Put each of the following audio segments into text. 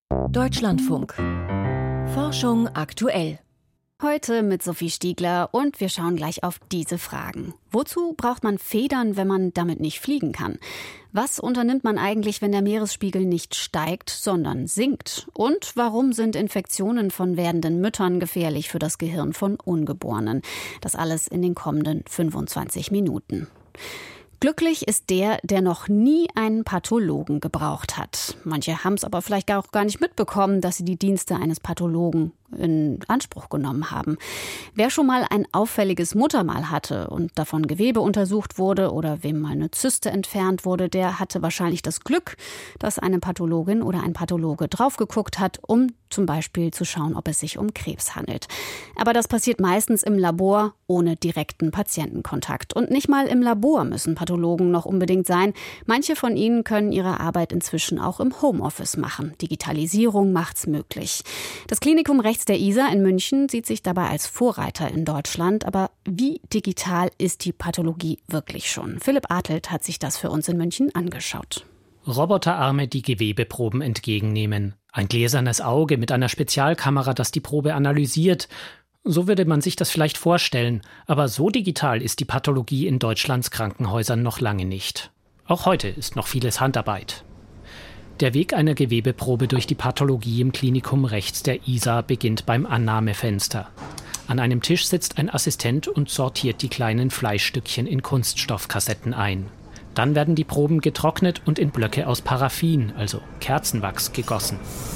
Deutschlandfunk. Forschung aktuell. Heute mit Sophie Stiegler und wir schauen gleich auf diese Fragen. Wozu braucht man Federn, wenn man damit nicht fliegen kann? Was unternimmt man eigentlich, wenn der Meeresspiegel nicht steigt, sondern sinkt? Und warum sind Infektionen von werdenden Müttern gefährlich für das Gehirn von Ungeborenen? Das alles in den kommenden 25 Minuten. Glücklich ist der noch nie einen Pathologen gebraucht hat. Manche haben es aber vielleicht auch gar nicht mitbekommen, dass sie die Dienste eines Pathologen in Anspruch genommen haben. Wer schon mal ein auffälliges Muttermal hatte und davon Gewebe untersucht wurde oder wem mal eine Zyste entfernt wurde, der hatte wahrscheinlich das Glück, dass eine Pathologin oder ein Pathologe drauf geguckt hat, um zum Beispiel zu schauen, ob es sich um Krebs handelt. Aber das passiert meistens im Labor ohne direkten Patientenkontakt. Und nicht mal im Labor müssen Pathologen noch unbedingt sein. Manche von ihnen können ihre Arbeit inzwischen auch im Homeoffice machen. Digitalisierung macht's möglich. Das Klinikum rechts der Isar in München sieht sich dabei als Vorreiter in Deutschland. Aber wie digital ist die Pathologie wirklich schon? Philipp Adelt hat sich das für uns in München angeschaut. Roboterarme, die Gewebeproben entgegennehmen. Ein gläsernes Auge mit einer Spezialkamera, das die Probe analysiert. So würde man sich das vielleicht vorstellen. Aber so digital ist die Pathologie in Deutschlands Krankenhäusern noch lange nicht. Auch heute ist noch vieles Handarbeit. Der Weg einer Gewebeprobe durch die Pathologie im Klinikum rechts der Isar beginnt beim Annahmefenster. An einem Tisch sitzt ein Assistent und sortiert die kleinen Fleischstückchen in Kunststoffkassetten ein. Dann werden die Proben getrocknet und in Blöcke aus Paraffin, also Kerzenwachs, gegossen.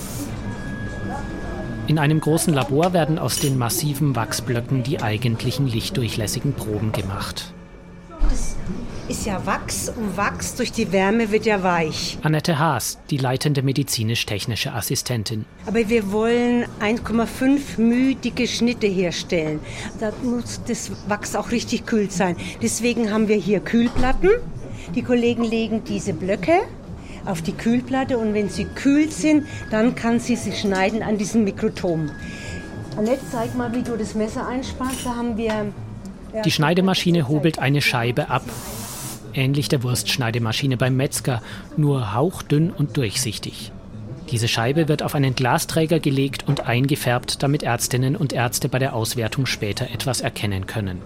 In einem großen Labor werden aus den massiven Wachsblöcken die eigentlichen lichtdurchlässigen Proben gemacht. Das ist ja Wachs und Wachs durch die Wärme wird ja weich. Annette Haas, die leitende medizinisch-technische Assistentin. Aber wir wollen 1,5 μ dicke Schnitte herstellen. Da muss das Wachs auch richtig kühl sein. Deswegen haben wir hier Kühlplatten. Die Kollegen legen diese Blöcke auf die Kühlplatte und wenn sie kühl sind, dann kann sie schneiden an diesem Mikrotom. Annette, zeig mal, wie du das Messer einspannst. Da haben wir... Die Schneidemaschine hobelt eine Scheibe ab. Ähnlich der Wurstschneidemaschine beim Metzger, nur hauchdünn und durchsichtig. Diese Scheibe wird auf einen Glasträger gelegt und eingefärbt, damit Ärztinnen und Ärzte bei der Auswertung später etwas erkennen können.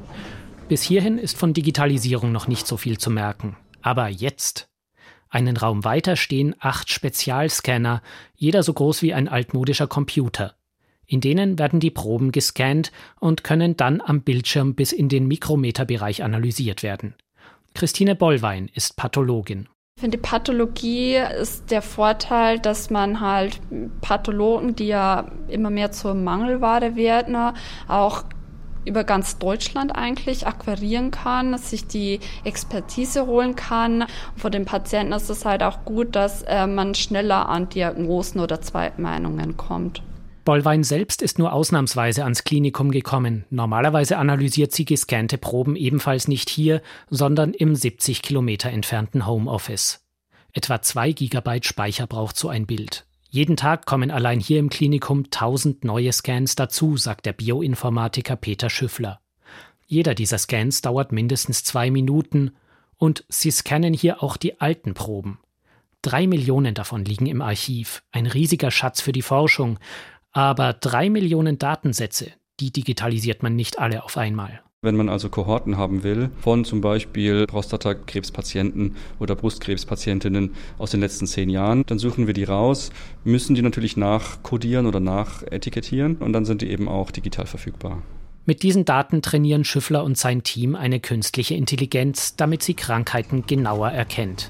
Bis hierhin ist von Digitalisierung noch nicht so viel zu merken. Aber jetzt. Einen Raum weiter stehen 8 Spezialscanner, jeder so groß wie ein altmodischer Computer. In denen werden die Proben gescannt und können dann am Bildschirm bis in den Mikrometerbereich analysiert werden. Christine Bollwein ist Pathologin. Ich finde, die Pathologie ist der Vorteil, dass man halt Pathologen, die ja immer mehr zur Mangelware werden, auch über ganz Deutschland eigentlich akquirieren kann, sich die Expertise holen kann. Für den Patienten ist es halt auch gut, dass man schneller an Diagnosen oder Zweitmeinungen kommt. Bollwein selbst ist nur ausnahmsweise ans Klinikum gekommen. Normalerweise analysiert sie gescannte Proben ebenfalls nicht hier, sondern im 70 Kilometer entfernten Homeoffice. Etwa 2 Gigabyte Speicher braucht so ein Bild. Jeden Tag kommen allein hier im Klinikum 1000 neue Scans dazu, sagt der Bioinformatiker Peter Schüffler. Jeder dieser Scans dauert mindestens 2 Minuten und sie scannen hier auch die alten Proben. 3 Millionen davon liegen im Archiv, ein riesiger Schatz für die Forschung. Aber 3 Millionen Datensätze, die digitalisiert man nicht alle auf einmal. Wenn man also Kohorten haben will, von zum Beispiel Prostatakrebspatienten oder Brustkrebspatientinnen aus den letzten 10 Jahren, dann suchen wir die raus, müssen die natürlich nachkodieren oder nachetikettieren und dann sind die eben auch digital verfügbar. Mit diesen Daten trainieren Schüffler und sein Team eine künstliche Intelligenz, damit sie Krankheiten genauer erkennt.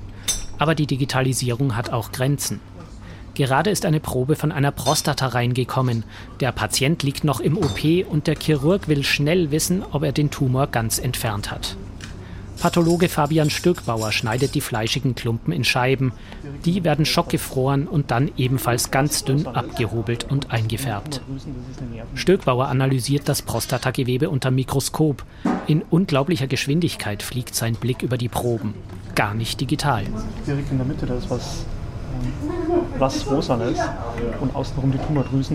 Aber die Digitalisierung hat auch Grenzen. Gerade ist eine Probe von einer Prostata reingekommen. Der Patient liegt noch im OP und der Chirurg will schnell wissen, ob er den Tumor ganz entfernt hat. Pathologe Fabian Stöckbauer schneidet die fleischigen Klumpen in Scheiben. Die werden schockgefroren und dann ebenfalls ganz dünn abgehobelt und eingefärbt. Stöckbauer analysiert das Prostatagewebe unter Mikroskop. In unglaublicher Geschwindigkeit fliegt sein Blick über die Proben. Gar nicht digital. Direkt in der Mitte, da ist was Rosanes und außenrum die Tumordrüsen.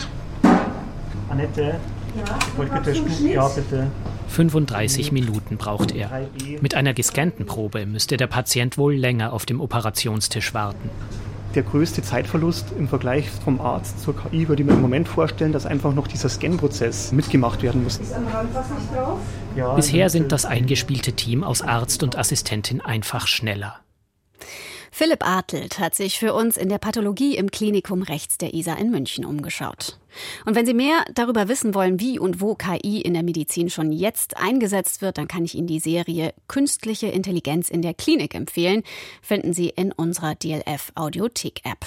Annette, ich wollte bitte, ja bitte. 35 Minuten braucht er. Mit einer gescannten Probe müsste der Patient wohl länger auf dem Operationstisch warten. der größte Zeitverlust im Vergleich vom Arzt zur KI würde ich mir im Moment vorstellen, dass einfach noch dieser Scan-Prozess mitgemacht werden muss. Ist am Rand was nicht drauf? Ja, Bisher sind das eingespielte Team aus Arzt und Assistentin einfach schneller. Philipp Artelt hat sich für uns in der Pathologie im Klinikum rechts der Isar in München umgeschaut. Und wenn Sie mehr darüber wissen wollen, wie und wo KI in der Medizin schon jetzt eingesetzt wird, dann kann ich Ihnen die Serie Künstliche Intelligenz in der Klinik empfehlen. Finden Sie in unserer DLF Audiothek-App.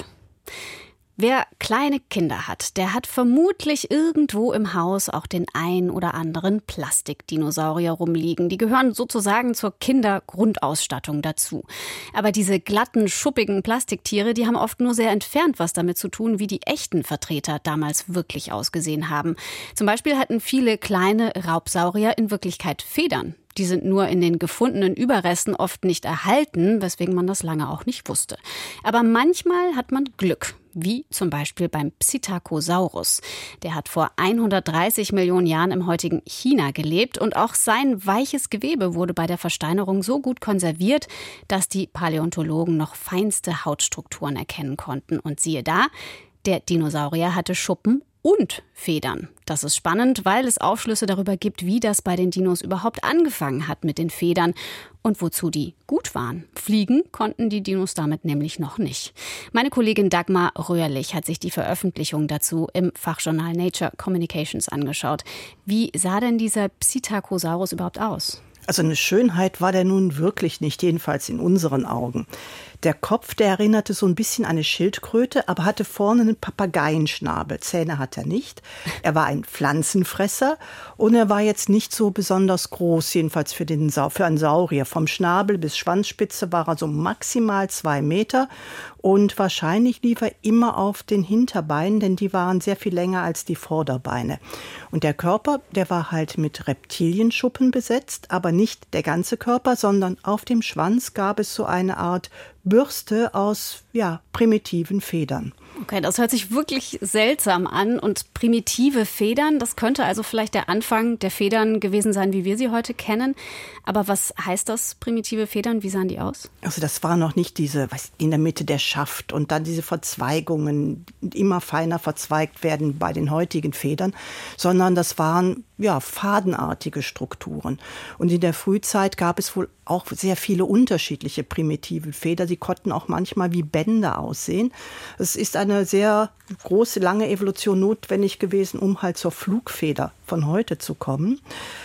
Wer kleine Kinder hat, der hat vermutlich irgendwo im Haus auch den ein oder anderen Plastikdinosaurier rumliegen. Die gehören sozusagen zur Kindergrundausstattung dazu. Aber diese glatten, schuppigen Plastiktiere, die haben oft nur sehr entfernt was damit zu tun, wie die echten Vertreter damals wirklich ausgesehen haben. Zum Beispiel hatten viele kleine Raubsaurier in Wirklichkeit Federn. Die sind nur in den gefundenen Überresten oft nicht erhalten, weswegen man das lange auch nicht wusste. Aber manchmal hat man Glück, wie zum Beispiel beim Psittacosaurus. Der hat vor 130 Millionen Jahren im heutigen China gelebt und auch sein weiches Gewebe wurde bei der Versteinerung so gut konserviert, dass die Paläontologen noch feinste Hautstrukturen erkennen konnten. Und siehe da, der Dinosaurier hatte Schuppen und Federn. Das ist spannend, weil es Aufschlüsse darüber gibt, wie das bei den Dinos überhaupt angefangen hat mit den Federn und wozu die gut waren. Fliegen konnten die Dinos damit nämlich noch nicht. Meine Kollegin Dagmar Röhrlich hat sich die Veröffentlichung dazu im Fachjournal Nature Communications angeschaut. Wie sah denn dieser Psittacosaurus überhaupt aus? Also eine Schönheit war der nun wirklich nicht, jedenfalls in unseren Augen. Der Kopf, der erinnerte so ein bisschen an eine Schildkröte, aber hatte vorne einen Papageienschnabel. Zähne hat er nicht. Er war ein Pflanzenfresser und er war jetzt nicht so besonders groß, jedenfalls für einen Saurier. Vom Schnabel bis Schwanzspitze war er so maximal 2 Meter und wahrscheinlich lief er immer auf den Hinterbeinen, denn die waren sehr viel länger als die Vorderbeine. Und der Körper, der war halt mit Reptilienschuppen besetzt, aber nicht der ganze Körper, sondern auf dem Schwanz gab es so eine Art Bürste aus primitiven Federn. Okay, das hört sich wirklich seltsam an. Und primitive Federn, das könnte also vielleicht der Anfang der Federn gewesen sein, wie wir sie heute kennen. Aber was heißt das, primitive Federn? Wie sahen die aus? Also das war noch nicht diese, in der Mitte der Schaft und dann diese Verzweigungen, immer feiner verzweigt werden bei den heutigen Federn, sondern das waren fadenartige Strukturen. Und in der Frühzeit gab es wohl auch sehr viele unterschiedliche primitive Federn. Sie konnten auch manchmal wie Bänder aussehen. Es ist eine sehr große, lange Evolution notwendig gewesen, um halt zur Flugfeder von heute zu kommen.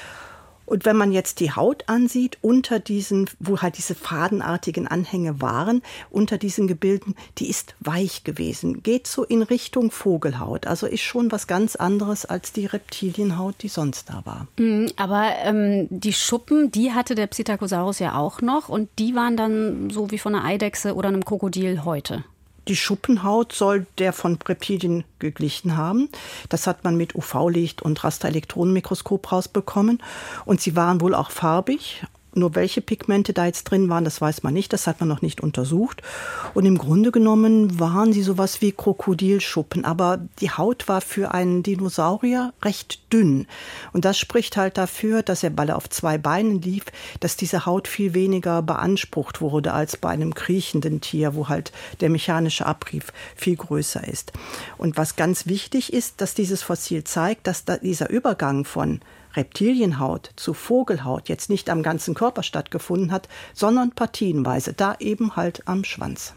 Und wenn man jetzt die Haut ansieht, unter diesen, wo halt diese fadenartigen Anhänge waren, unter diesen Gebilden, die ist weich gewesen. Geht so in Richtung Vogelhaut. Also ist schon was ganz anderes als die Reptilienhaut, die sonst da war. Aber die Schuppen, die hatte der Psittacosaurus ja auch noch. Und die waren dann so wie von einer Eidechse oder einem Krokodil heute. Die Schuppenhaut soll der von Reptilien geglichen haben. Das hat man mit UV-Licht und Rasterelektronenmikroskop rausbekommen. Und sie waren wohl auch farbig. Nur welche Pigmente da jetzt drin waren, das weiß man nicht. Das hat man noch nicht untersucht. Und im Grunde genommen waren sie sowas wie Krokodilschuppen. Aber die Haut war für einen Dinosaurier recht dünn. Und das spricht halt dafür, dass er, weil er auf 2 Beinen lief, dass diese Haut viel weniger beansprucht wurde als bei einem kriechenden Tier, wo halt der mechanische Abrieb viel größer ist. Und was ganz wichtig ist, dass dieses Fossil zeigt, dass dieser Übergang von Reptilienhaut zu Vogelhaut jetzt nicht am ganzen Körper stattgefunden hat, sondern partienweise, da eben halt am Schwanz.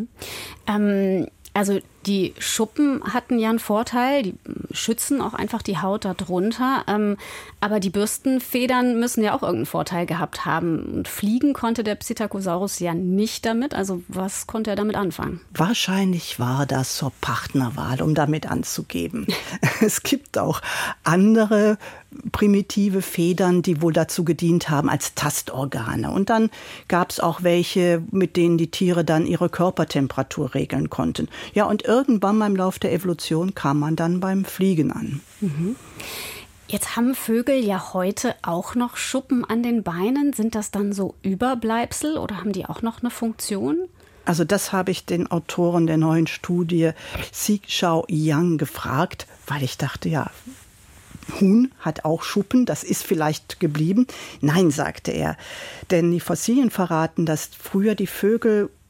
Also die Schuppen hatten ja einen Vorteil, die schützen auch einfach die Haut darunter, aber die Bürstenfedern müssen ja auch irgendeinen Vorteil gehabt haben. Und fliegen konnte der Psittacosaurus ja nicht damit, also was konnte er damit anfangen? Wahrscheinlich war das zur Partnerwahl, um damit anzugeben. Es gibt auch andere primitive Federn, die wohl dazu gedient haben als Tastorgane. Und dann gab es auch welche, mit denen die Tiere dann ihre Körpertemperatur regeln konnten. Ja, und irgendwann beim Lauf der Evolution kam man dann beim Fliegen an. Jetzt haben Vögel ja heute auch noch Schuppen an den Beinen. Sind das dann so Überbleibsel oder haben die auch noch eine Funktion? Also das habe ich den Autoren der neuen Studie Xichao Yang gefragt, weil ich dachte, ja, Huhn hat auch Schuppen, das ist vielleicht geblieben. Nein, sagte er, denn die Fossilien verraten, dass früher die Vögel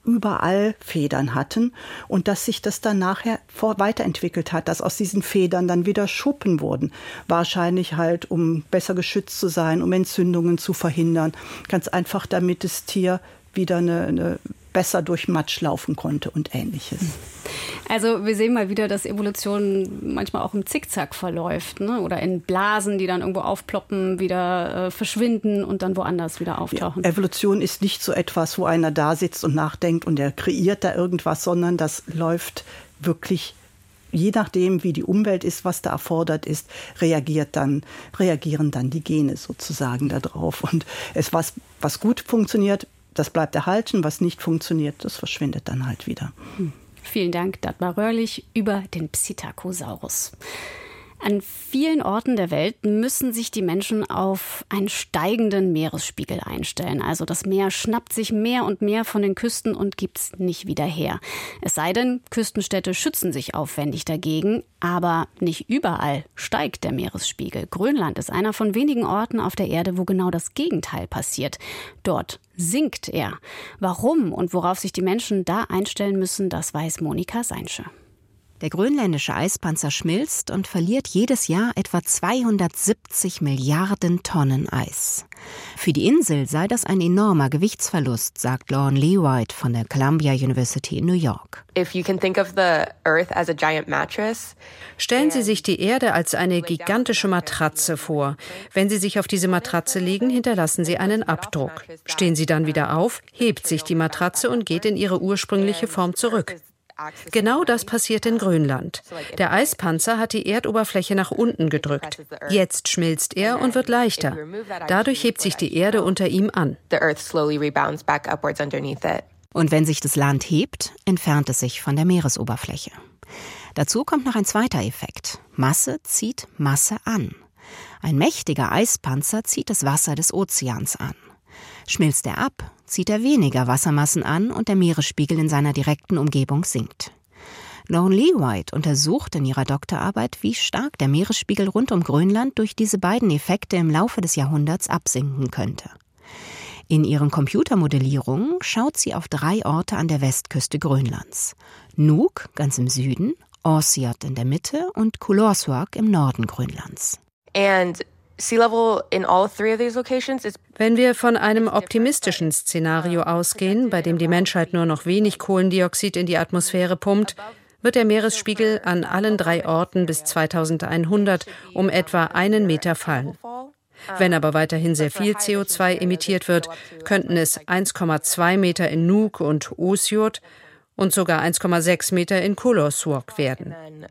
überall Federn hatten und dass sich das dann nachher weiterentwickelt hat, dass aus diesen Federn dann wieder Schuppen wurden. Wahrscheinlich halt, um besser geschützt zu sein, um Entzündungen zu verhindern. Ganz einfach, damit das Tier wieder eine besser durch Matsch laufen konnte und Ähnliches. Also wir sehen mal wieder, dass Evolution manchmal auch im Zickzack verläuft, ne? Oder in Blasen, die dann irgendwo aufploppen, wieder verschwinden und dann woanders wieder auftauchen. Ja, Evolution ist nicht so etwas, wo einer da sitzt und nachdenkt und der kreiert da irgendwas, sondern das läuft wirklich, je nachdem, wie die Umwelt ist, was da erfordert ist, reagieren dann die Gene sozusagen da drauf. Und was gut funktioniert, das bleibt erhalten, was nicht funktioniert, das verschwindet dann halt wieder. Vielen Dank, Dagmar Röhrlich, über den Psittacosaurus. An vielen Orten der Welt müssen sich die Menschen auf einen steigenden Meeresspiegel einstellen. Also das Meer schnappt sich mehr und mehr von den Küsten und gibt's nicht wieder her. Es sei denn, Küstenstädte schützen sich aufwendig dagegen. Aber nicht überall steigt der Meeresspiegel. Grönland ist einer von wenigen Orten auf der Erde, wo genau das Gegenteil passiert. Dort sinkt er. Warum und worauf sich die Menschen da einstellen müssen, das weiß Monika Seinsche. Der grönländische Eispanzer schmilzt und verliert jedes Jahr etwa 270 Milliarden Tonnen Eis. Für die Insel sei das ein enormer Gewichtsverlust, sagt Lorne Lewis von der Columbia University in New York. Stellen Sie sich die Erde als eine gigantische Matratze vor. Wenn Sie sich auf diese Matratze legen, hinterlassen Sie einen Abdruck. Stehen Sie dann wieder auf, hebt sich die Matratze und geht in ihre ursprüngliche Form zurück. Genau das passiert in Grönland. Der Eispanzer hat die Erdoberfläche nach unten gedrückt. Jetzt schmilzt er und wird leichter. Dadurch hebt sich die Erde unter ihm an. Und wenn sich das Land hebt, entfernt es sich von der Meeresoberfläche. Dazu kommt noch ein zweiter Effekt. Masse zieht Masse an. Ein mächtiger Eispanzer zieht das Wasser des Ozeans an. Schmilzt er ab, zieht er weniger Wassermassen an und der Meeresspiegel in seiner direkten Umgebung sinkt. Lorne Lewis untersucht in ihrer Doktorarbeit, wie stark der Meeresspiegel rund um Grönland durch diese beiden Effekte im Laufe des Jahrhunderts absinken könnte. In ihren Computermodellierungen schaut sie auf 3 Orte an der Westküste Grönlands. Nuuk ganz im Süden, Orsiot in der Mitte und Kulorsuaq im Norden Grönlands. Wenn wir von einem optimistischen Szenario ausgehen, bei dem die Menschheit nur noch wenig Kohlendioxid in die Atmosphäre pumpt, wird der Meeresspiegel an allen 3 Orten bis 2100 um etwa 1 Meter fallen. Wenn aber weiterhin sehr viel CO2 emittiert wird, könnten es 1,2 Meter in Nuuk und Orsiot und sogar 1,6 Meter in Kulorsuaq werden.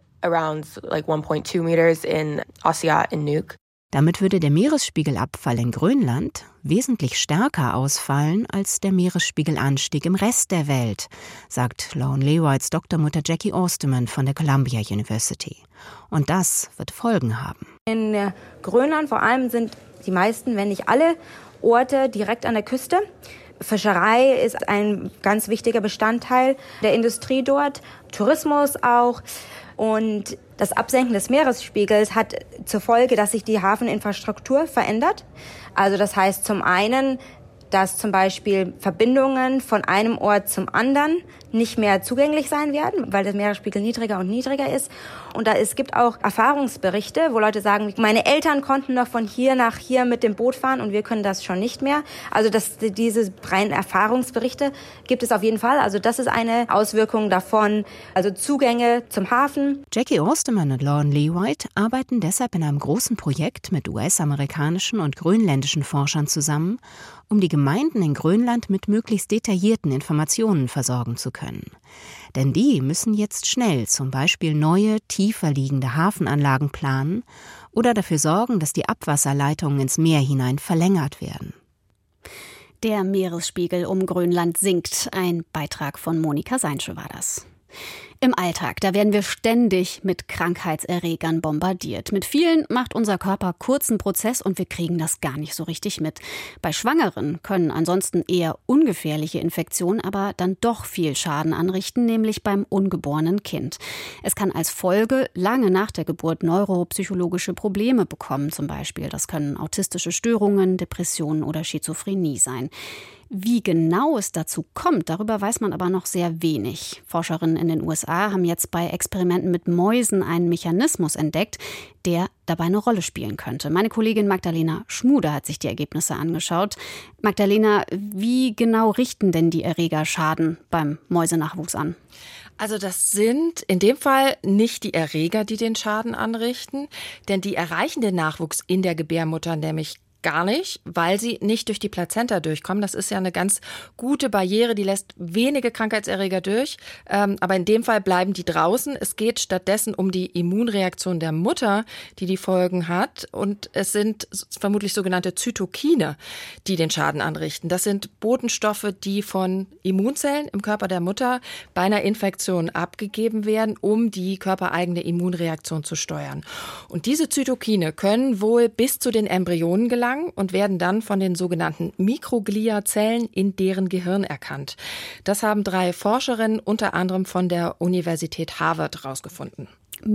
Damit würde der Meeresspiegelabfall in Grönland wesentlich stärker ausfallen als der Meeresspiegelanstieg im Rest der Welt, sagt Lorne Lewis Doktormutter Jackie Osterman von der Columbia University. Und das wird Folgen haben. In Grönland vor allem sind die meisten, wenn nicht alle, Orte direkt an der Küste. Fischerei ist ein ganz wichtiger Bestandteil der Industrie dort, Tourismus auch. Und das Absenken des Meeresspiegels hat zur Folge, dass sich die Hafeninfrastruktur verändert. Also das heißt zum einen, dass zum Beispiel Verbindungen von einem Ort zum anderen nicht mehr zugänglich sein werden, weil der Meeresspiegel niedriger und niedriger ist. Und es gibt auch Erfahrungsberichte, wo Leute sagen, meine Eltern konnten noch von hier nach hier mit dem Boot fahren und wir können das schon nicht mehr. Also diese reinen Erfahrungsberichte gibt es auf jeden Fall. Also das ist eine Auswirkung davon, also Zugänge zum Hafen. Jackie Osterman und Lorne Lewis arbeiten deshalb in einem großen Projekt mit US-amerikanischen und grönländischen Forschern zusammen, um die Gemeinden in Grönland mit möglichst detaillierten Informationen versorgen zu können. Denn die müssen jetzt schnell zum Beispiel neue, tiefer liegende Hafenanlagen planen oder dafür sorgen, dass die Abwasserleitungen ins Meer hinein verlängert werden. Der Meeresspiegel um Grönland sinkt. Ein Beitrag von Monika Seinsche war das. Im Alltag, da werden wir ständig mit Krankheitserregern bombardiert. Mit vielen macht unser Körper kurzen Prozess und wir kriegen das gar nicht so richtig mit. Bei Schwangeren können ansonsten eher ungefährliche Infektionen aber dann doch viel Schaden anrichten, nämlich beim ungeborenen Kind. Es kann als Folge lange nach der Geburt neuropsychologische Probleme bekommen, zum Beispiel. Das können autistische Störungen, Depressionen oder Schizophrenie sein. Wie genau es dazu kommt, darüber weiß man aber noch sehr wenig. Forscherinnen in den USA haben jetzt bei Experimenten mit Mäusen einen Mechanismus entdeckt, der dabei eine Rolle spielen könnte. Meine Kollegin Magdalena Schmude hat sich die Ergebnisse angeschaut. Magdalena, wie genau richten denn die Erreger Schaden beim Mäusenachwuchs an? Also das sind in dem Fall nicht die Erreger, die den Schaden anrichten, denn die erreichen den Nachwuchs in der Gebärmutter nämlich gar nicht, weil sie nicht durch die Plazenta durchkommen. Das ist ja eine ganz gute Barriere, die lässt wenige Krankheitserreger durch, aber in dem Fall bleiben die draußen. Es geht stattdessen um die Immunreaktion der Mutter, die Folgen hat, und es sind vermutlich sogenannte Zytokine, die den Schaden anrichten. Das sind Botenstoffe, die von Immunzellen im Körper der Mutter bei einer Infektion abgegeben werden, um die körpereigene Immunreaktion zu steuern. Und diese Zytokine können wohl bis zu den Embryonen gelangen und werden dann von den sogenannten Mikrogliazellen in deren Gehirn erkannt. Das haben 3 Forscherinnen unter anderem von der Universität Harvard herausgefunden.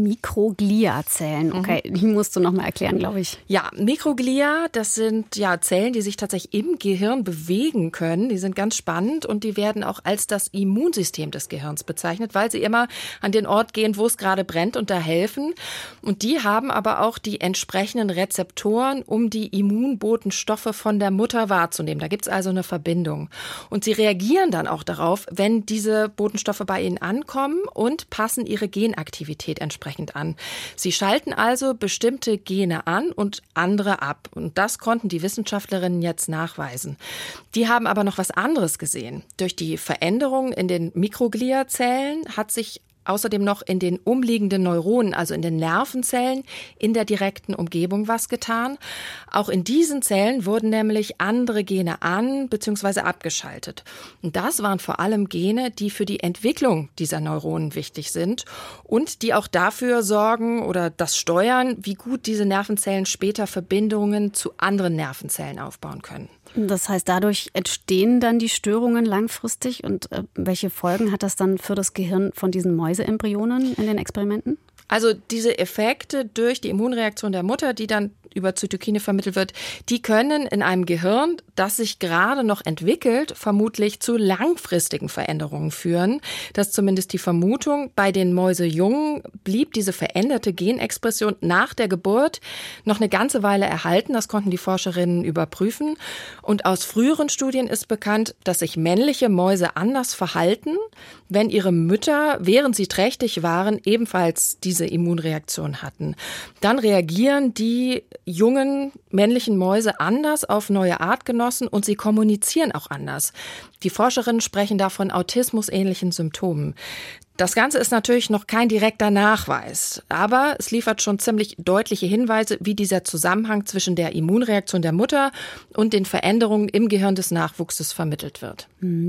Mikrogliazellen, okay, die musst du noch mal erklären, glaube ich. Ja, Mikroglia, das sind ja Zellen, die sich tatsächlich im Gehirn bewegen können. Die sind ganz spannend und die werden auch als das Immunsystem des Gehirns bezeichnet, weil sie immer an den Ort gehen, wo es gerade brennt und da helfen. Und die haben aber auch die entsprechenden Rezeptoren, um die Immunbotenstoffe von der Mutter wahrzunehmen. Da gibt es also eine Verbindung. Und sie reagieren dann auch darauf, wenn diese Botenstoffe bei ihnen ankommen und passen ihre Genaktivität entsprechend an. Sie schalten also bestimmte Gene an und andere ab. Und das konnten die Wissenschaftlerinnen jetzt nachweisen. Die haben aber noch was anderes gesehen. Durch die Veränderungen in den Mikrogliazellen hat sich außerdem noch in den umliegenden Neuronen, also in den Nervenzellen, in der direkten Umgebung was getan. Auch in diesen Zellen wurden nämlich andere Gene an- bzw. abgeschaltet. Und das waren vor allem Gene, die für die Entwicklung dieser Neuronen wichtig sind und die auch dafür sorgen oder das steuern, wie gut diese Nervenzellen später Verbindungen zu anderen Nervenzellen aufbauen können. Das heißt, dadurch entstehen dann die Störungen langfristig. Und welche Folgen hat das dann für das Gehirn von diesen Mäuseembryonen in den Experimenten? Also diese Effekte durch die Immunreaktion der Mutter, die dann über Zytokine vermittelt wird, die können in einem Gehirn, das sich gerade noch entwickelt, vermutlich zu langfristigen Veränderungen führen. Das ist zumindest die Vermutung. Bei den Mäusejungen blieb diese veränderte Genexpression nach der Geburt noch eine ganze Weile erhalten. Das konnten die Forscherinnen überprüfen. Und aus früheren Studien ist bekannt, dass sich männliche Mäuse anders verhalten, wenn ihre Mütter, während sie trächtig waren, ebenfalls diese Immunreaktion hatten. Dann reagieren die jungen männlichen Mäuse anders auf neue Artgenossen und sie kommunizieren auch anders. Die Forscherinnen sprechen da von autismusähnlichen Symptomen. Das Ganze ist natürlich noch kein direkter Nachweis, aber es liefert schon ziemlich deutliche Hinweise, wie dieser Zusammenhang zwischen der Immunreaktion der Mutter und den Veränderungen im Gehirn des Nachwuchses vermittelt wird.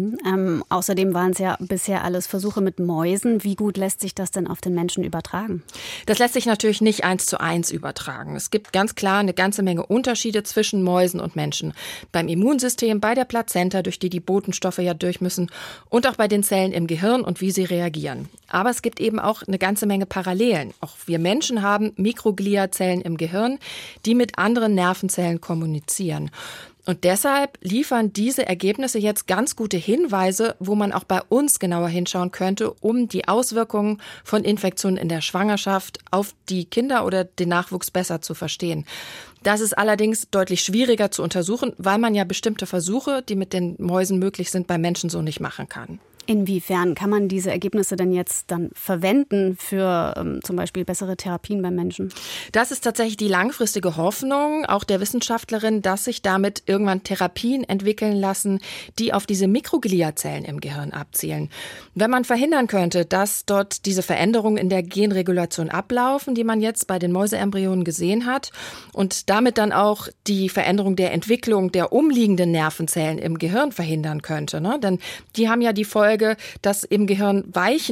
Außerdem waren es ja bisher alles Versuche mit Mäusen. Wie gut lässt sich das denn auf den Menschen übertragen? Das lässt sich natürlich nicht 1:1 übertragen. Es gibt ganz klar eine ganze Menge Unterschiede zwischen Mäusen und Menschen. Beim Immunsystem, bei der Plazenta, durch die Botenstoffe ja durch müssen, und auch bei den Zellen im Gehirn und wie sie reagieren. Aber es gibt eben auch eine ganze Menge Parallelen. Auch wir Menschen haben Mikrogliazellen im Gehirn, die mit anderen Nervenzellen kommunizieren. Und deshalb liefern diese Ergebnisse jetzt ganz gute Hinweise, wo man auch bei uns genauer hinschauen könnte, um die Auswirkungen von Infektionen in der Schwangerschaft auf die Kinder oder den Nachwuchs besser zu verstehen. Das ist allerdings deutlich schwieriger zu untersuchen, weil man ja bestimmte Versuche, die mit den Mäusen möglich sind, bei Menschen so nicht machen kann. Inwiefern kann man diese Ergebnisse denn jetzt dann verwenden für zum Beispiel bessere Therapien beim Menschen? Das ist tatsächlich die langfristige Hoffnung, auch der Wissenschaftlerin, dass sich damit irgendwann Therapien entwickeln lassen, die auf diese Mikrogliazellen im Gehirn abzielen. Wenn man verhindern könnte, dass dort diese Veränderungen in der Genregulation ablaufen, die man jetzt bei den Mäuseembryonen gesehen hat, und damit dann auch die Veränderung der Entwicklung der umliegenden Nervenzellen im Gehirn verhindern könnte, ne? Denn die haben ja die Folge, dass im Gehirn Weichen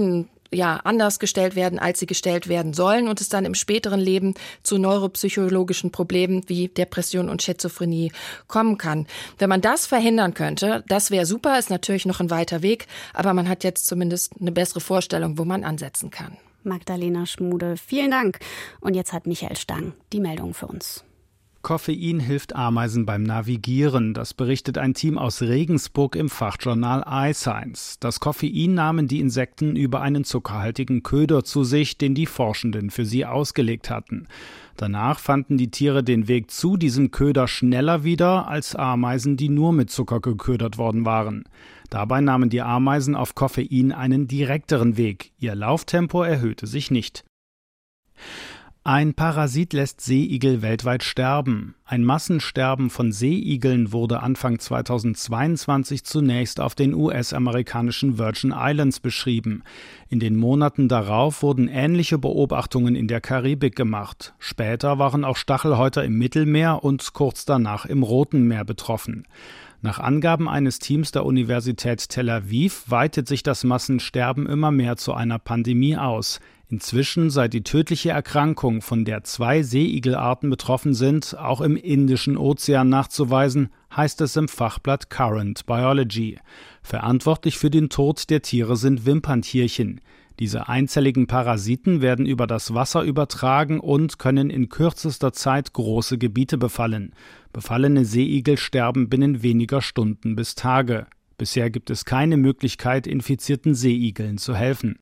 anders gestellt werden, als sie gestellt werden sollen und es dann im späteren Leben zu neuropsychologischen Problemen wie Depression und Schizophrenie kommen kann. Wenn man das verhindern könnte, das wäre super, ist natürlich noch ein weiter Weg, aber man hat jetzt zumindest eine bessere Vorstellung, wo man ansetzen kann. Magdalena Schmude, vielen Dank. Und jetzt hat Michael Stang die Meldung für uns. Koffein hilft Ameisen beim Navigieren. Das berichtet ein Team aus Regensburg im Fachjournal iScience. Das Koffein nahmen die Insekten über einen zuckerhaltigen Köder zu sich, den die Forschenden für sie ausgelegt hatten. Danach fanden die Tiere den Weg zu diesem Köder schneller wieder als Ameisen, die nur mit Zucker geködert worden waren. Dabei nahmen die Ameisen auf Koffein einen direkteren Weg. Ihr Lauftempo erhöhte sich nicht. Ein Parasit lässt Seeigel weltweit sterben. Ein Massensterben von Seeigeln wurde Anfang 2022 zunächst auf den US-amerikanischen Virgin Islands beschrieben. In den Monaten darauf wurden ähnliche Beobachtungen in der Karibik gemacht. Später waren auch Stachelhäuter im Mittelmeer und kurz danach im Roten Meer betroffen. Nach Angaben eines Teams der Universität Tel Aviv weitet sich das Massensterben immer mehr zu einer Pandemie aus. Inzwischen sei die tödliche Erkrankung, von der 2 Seeigelarten betroffen sind, auch im Indischen Ozean nachzuweisen, heißt es im Fachblatt Current Biology. Verantwortlich für den Tod der Tiere sind Wimperntierchen. Diese einzelligen Parasiten werden über das Wasser übertragen und können in kürzester Zeit große Gebiete befallen. Befallene Seeigel sterben binnen weniger Stunden bis Tage. Bisher gibt es keine Möglichkeit, infizierten Seeigeln zu helfen.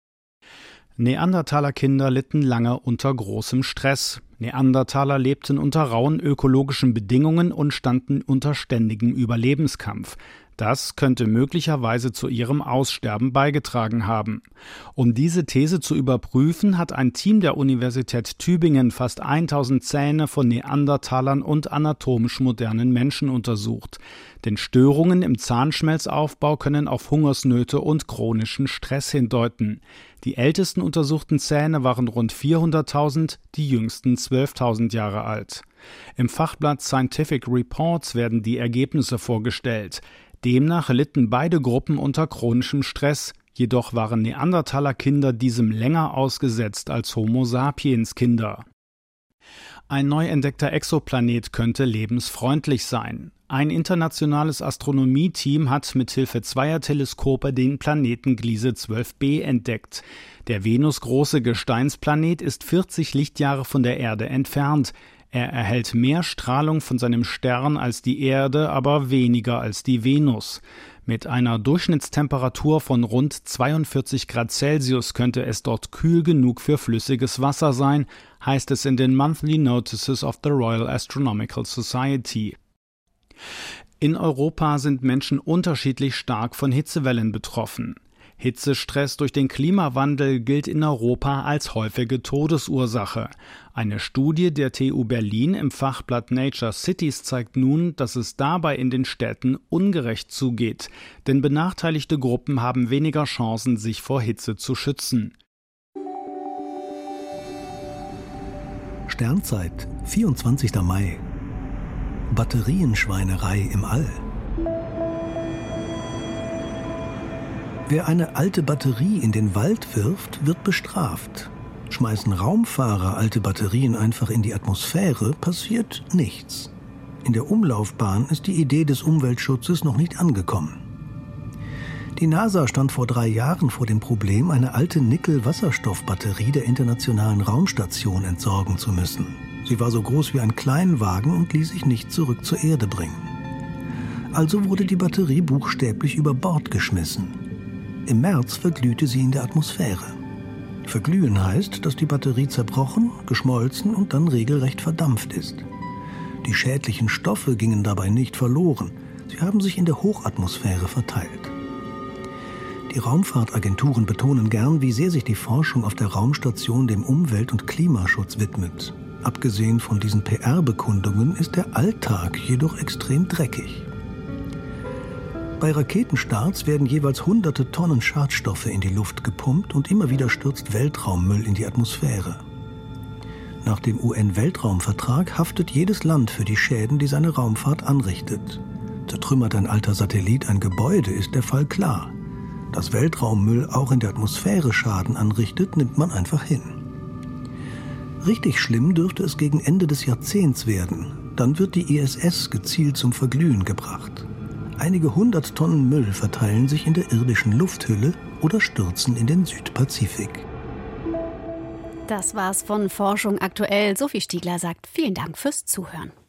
Neandertaler-Kinder litten lange unter großem Stress. Neandertaler lebten unter rauen ökologischen Bedingungen und standen unter ständigem Überlebenskampf. Das könnte möglicherweise zu ihrem Aussterben beigetragen haben. Um diese These zu überprüfen, hat ein Team der Universität Tübingen fast 1000 Zähne von Neandertalern und anatomisch modernen Menschen untersucht. Denn Störungen im Zahnschmelzaufbau können auf Hungersnöte und chronischen Stress hindeuten. Die ältesten untersuchten Zähne waren rund 400.000, die jüngsten 12.000 Jahre alt. Im Fachblatt Scientific Reports werden die Ergebnisse vorgestellt. Demnach litten beide Gruppen unter chronischem Stress, jedoch waren Neandertaler-Kinder diesem länger ausgesetzt als Homo-sapiens-Kinder. Ein neu entdeckter Exoplanet könnte lebensfreundlich sein. Ein internationales Astronomieteam hat mithilfe 2 Teleskope den Planeten Gliese 12b entdeckt. Der Venus-große Gesteinsplanet ist 40 Lichtjahre von der Erde entfernt. Er erhält mehr Strahlung von seinem Stern als die Erde, aber weniger als die Venus. Mit einer Durchschnittstemperatur von rund 42 Grad Celsius könnte es dort kühl genug für flüssiges Wasser sein, heißt es in den Monthly Notices of the Royal Astronomical Society. In Europa sind Menschen unterschiedlich stark von Hitzewellen betroffen. Hitzestress durch den Klimawandel gilt in Europa als häufige Todesursache. Eine Studie der TU Berlin im Fachblatt Nature Cities zeigt nun, dass es dabei in den Städten ungerecht zugeht, denn benachteiligte Gruppen haben weniger Chancen, sich vor Hitze zu schützen. Sternzeit, 24. Mai. Batterienschweinerei im All. Wer eine alte Batterie in den Wald wirft, wird bestraft. Schmeißen Raumfahrer alte Batterien einfach in die Atmosphäre, passiert nichts. In der Umlaufbahn ist die Idee des Umweltschutzes noch nicht angekommen. Die NASA stand vor 3 Jahren vor dem Problem, eine alte Nickel-Wasserstoffbatterie der Internationalen Raumstation entsorgen zu müssen. Sie war so groß wie ein Kleinwagen und ließ sich nicht zurück zur Erde bringen. Also wurde die Batterie buchstäblich über Bord geschmissen. Im März verglühte sie in der Atmosphäre. Verglühen heißt, dass die Batterie zerbrochen, geschmolzen und dann regelrecht verdampft ist. Die schädlichen Stoffe gingen dabei nicht verloren. Sie haben sich in der Hochatmosphäre verteilt. Die Raumfahrtagenturen betonen gern, wie sehr sich die Forschung auf der Raumstation dem Umwelt- und Klimaschutz widmet. Abgesehen von diesen PR-Bekundungen ist der Alltag jedoch extrem dreckig. Bei Raketenstarts werden jeweils hunderte Tonnen Schadstoffe in die Luft gepumpt und immer wieder stürzt Weltraummüll in die Atmosphäre. Nach dem UN-Weltraumvertrag haftet jedes Land für die Schäden, die seine Raumfahrt anrichtet. Zertrümmert ein alter Satellit ein Gebäude, ist der Fall klar. Dass Weltraummüll auch in der Atmosphäre Schaden anrichtet, nimmt man einfach hin. Richtig schlimm dürfte es gegen Ende des Jahrzehnts werden. Dann wird die ISS gezielt zum Verglühen gebracht. Einige 100 Tonnen Müll verteilen sich in der irdischen Lufthülle oder stürzen in den Südpazifik. Das war's von Forschung aktuell. Sophie Stiegler sagt vielen Dank fürs Zuhören.